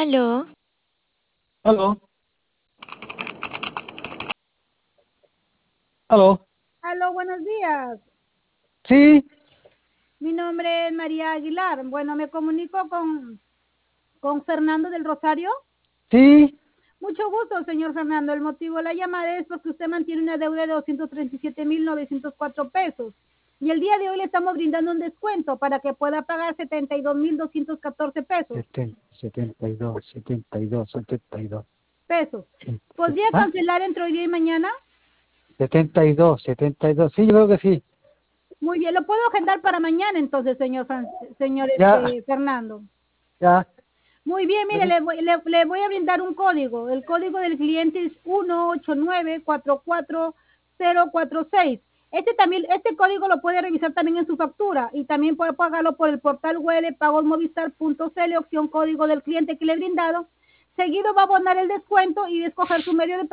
Aló, Aló, aló. Aló, buenos días. Sí, Mi nombre es María Aguilar. Bueno, me comunico con Fernando del Rosario. sí. Mucho gusto, señor Fernando. El motivo de la llamada es porque usted mantiene una deuda de 237.904 pesos. Y el día de hoy le estamos brindando un descuento para que pueda pagar 72.214 pesos. 72, 72, 72. Pesos. ¿Podría ¿Ah? cancelar entre hoy día y mañana? 72, 72. Sí, yo creo que sí. Muy bien, lo puedo agendar para mañana entonces, señor Ya, Fernando. ya. Muy bien, mire, le voy a brindar un código. El código del cliente es 189444046. Este código lo puede revisar también en su factura y también puede pagarlo por el portal web de pagosmovistar.cl, opción código del cliente que le he brindado. Seguido va a abonar el descuento y escoger su medio de pago